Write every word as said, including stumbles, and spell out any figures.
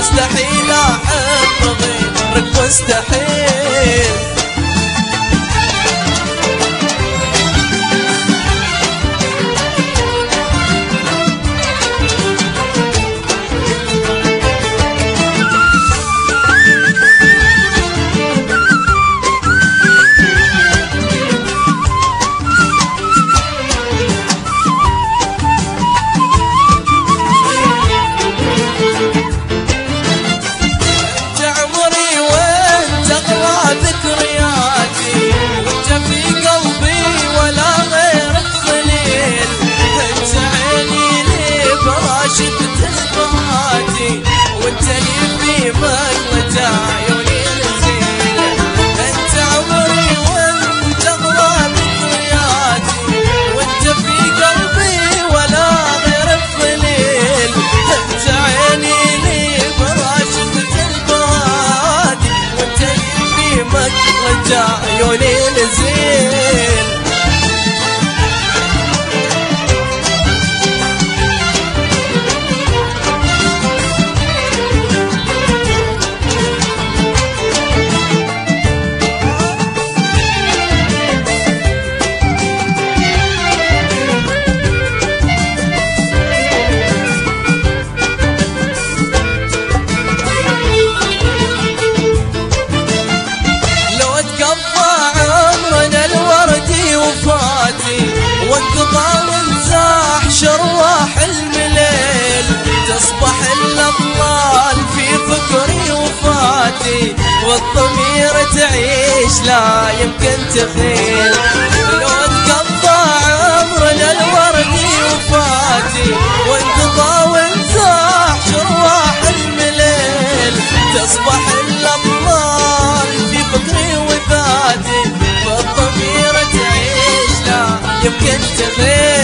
مستحيل احب غيرك مستحيل. وانت لي في مقلة عيوني نزيلة، انت عمري وانت اغلى ذكرياتي، وانت في قلبي ولا غير الظليل، انت عيني لي براشدة البوادي، وانت لي في مقلة عيوني نزيل. وانقضى وانزاح شرواح المليل، تصبح الاضلال في فكري وفاتي، والضمير تعيش لا يمكن تخيل. لو انقضى عمرنا الوردي وفاتي، وانقضى وانزاح شرواح المليل، تصبح الاضلال في فكري وفاتي، والضمير تعيش لا يمكن تغير.